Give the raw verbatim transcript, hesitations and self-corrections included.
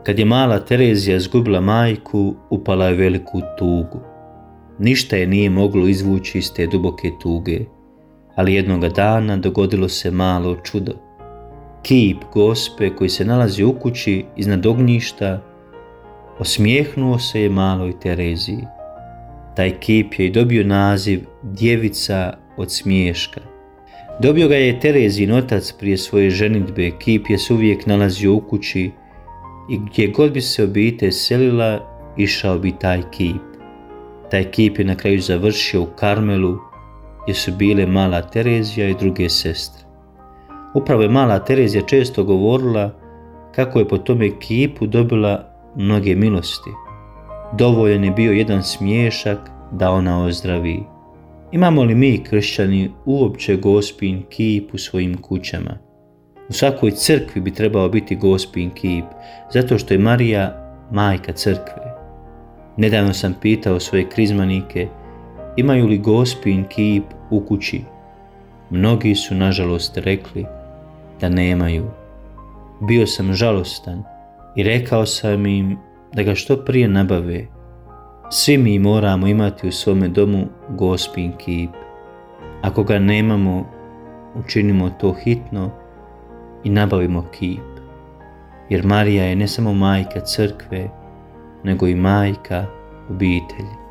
Kad je mala Terezija izgubila majku, upala je veliku tugu. Ništa je nije moglo izvući iz te duboke tuge, ali jednoga dana dogodilo se malo čudo. Kip Gospe koji se nalazi u kući iznad ognjišta, osmijehnuo se je maloj Tereziji. Taj kip je i dobio naziv Djevica od smiješka. Dobio ga je Terezin otac prije svoje ženidbe. Kip je se uvijek nalazio u kući i gdje god bi se obitelj selila, išao bi taj kip. Taj kip je na kraju završio u Karmelu, gdje su bile mala Terezija i druge sestre. Upravo je mala Terezija često govorila kako je po tome kipu dobila mnoge milosti. Dovoljan je bio jedan smiješak da ona ozdravi. Imamo li mi, kršćani, uopće Gospin kip u svojim kućama? U svakoj crkvi bi trebao biti Gospin kip, zato što je Marija majka crkve. Nedavno sam pitao svoje krizmanike imaju li Gospin kip u kući. Mnogi su nažalost rekli da nemaju. Bio sam žalostan i rekao sam im da ga što prije nabave. Svi mi moramo imati u svome domu Gospin kip. Ako ga nemamo, učinimo to hitno i nabavimo kip. Jer Marija je ne samo majka crkve, nego i majka obitelji.